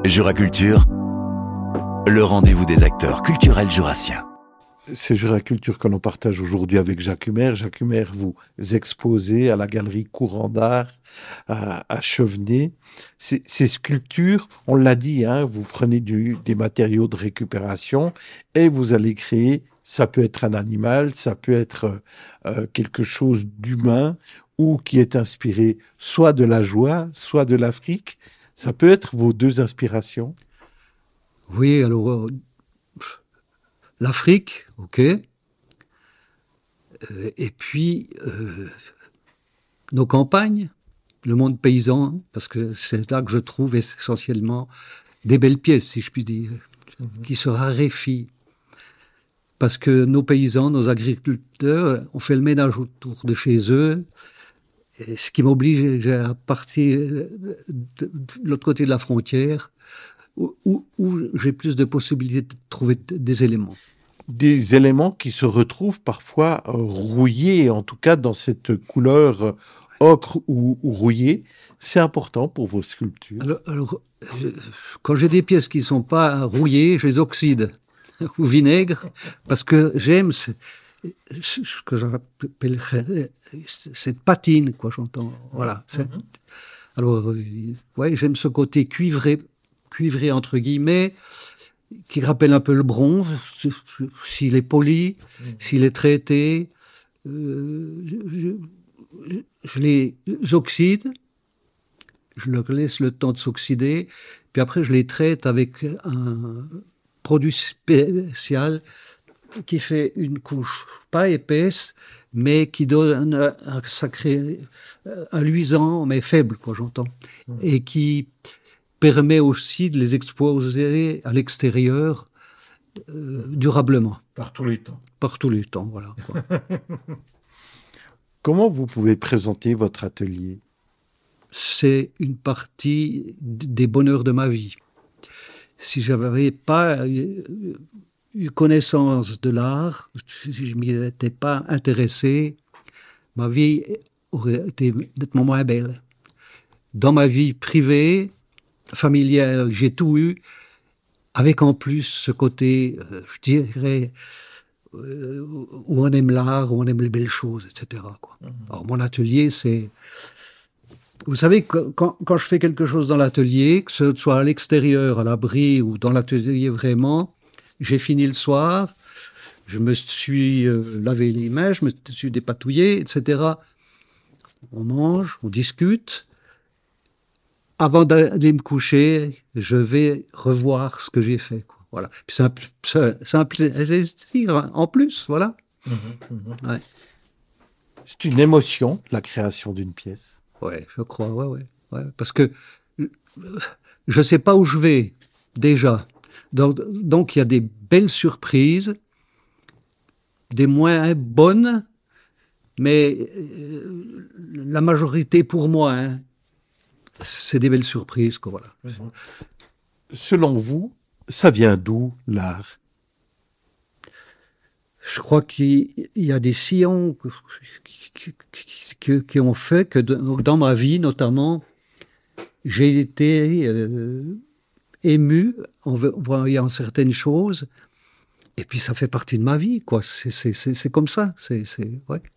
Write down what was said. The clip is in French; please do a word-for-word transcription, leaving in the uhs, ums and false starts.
Juraculture, le rendez-vous des acteurs culturels jurassiens. C'est Juraculture que l'on partage aujourd'hui avec Jacques Humer. Jacques Humer, vous exposez à la galerie Courant d'Art à, à Chevenay. Ces, ces sculptures, on l'a dit, hein, vous prenez du, des matériaux de récupération et vous allez créer, ça peut être un animal, ça peut être euh, quelque chose d'humain ou qui est inspiré soit de la joie, soit de l'Afrique. Ça peut être vos deux inspirations? Oui, alors... Euh... L'Afrique, ok. Euh, et puis, euh, nos campagnes, le monde paysan, parce que c'est là que je trouve essentiellement des belles pièces, si je puis dire, mm-hmm. qui se raréfient. Parce que nos paysans, nos agriculteurs, ont fait le ménage autour de chez eux, et ce qui m'oblige à partir de, de, de l'autre côté de la frontière, Où, où, où j'ai plus de possibilités de trouver des éléments. Des éléments qui se retrouvent parfois euh, rouillés, en tout cas dans cette couleur euh, ocre ou, ou rouillée. C'est important pour vos sculptures. Alors, alors je, quand j'ai des pièces qui ne sont pas rouillées, je les oxyde au vinaigre, parce que j'aime ce, ce que j'appelle cette patine, quoi, j'entends. Voilà. Mm-hmm. Alors, euh, ouais, j'aime ce côté cuivré, cuivré entre guillemets, qui rappelle un peu le bronze, s'il est poli, mmh. s'il est traité. Euh, je, je, je les oxyde, je leur laisse le temps de s'oxyder, puis après je les traite avec un produit spécial qui fait une couche pas épaisse, mais qui donne un, un sacré, un luisant, mais faible, quoi, j'entends, mmh. et qui permet aussi de les exposer à l'extérieur euh, durablement. Par tous les temps. Par tous les temps, voilà. Quoi. Comment vous pouvez présenter votre atelier? C'est une partie des bonheurs de ma vie. Si je n'avais pas eu connaissance de l'art, si je ne m'y étais pas intéressé, ma vie aurait été nettement moins belle. Dans ma vie privée, familiale, j'ai tout eu, avec en plus ce côté, euh, je dirais, euh, où on aime l'art, où on aime les belles choses, et cetera, quoi. Mmh. Alors, mon atelier, c'est... Vous savez, quand, quand je fais quelque chose dans l'atelier, que ce soit à l'extérieur, à l'abri, ou dans l'atelier vraiment, j'ai fini le soir, je me suis euh, lavé les mains, je me suis dépatouillé, et cetera. On mange, on discute. Avant d'aller me coucher, je vais revoir ce que j'ai fait, quoi. Voilà. Puis c'est un, c'est un plaisir en plus, voilà. Mmh, mmh. Ouais. C'est une émotion, la création d'une pièce. Ouais, je crois, ouais, ouais, ouais. Parce que je ne sais pas où je vais, déjà. Donc, donc, il y a des belles surprises, des moins bonnes, mais euh, la majorité pour moi, hein, c'est des belles surprises, quoi, voilà. Selon vous, ça vient d'où, l'art? Je crois qu'il y a des sillons qui, qui, qui ont fait que dans ma vie, notamment, j'ai été euh, ému en voyant certaines choses, et puis ça fait partie de ma vie, quoi. C'est, c'est, c'est, c'est comme ça, c'est, c'est, ouais.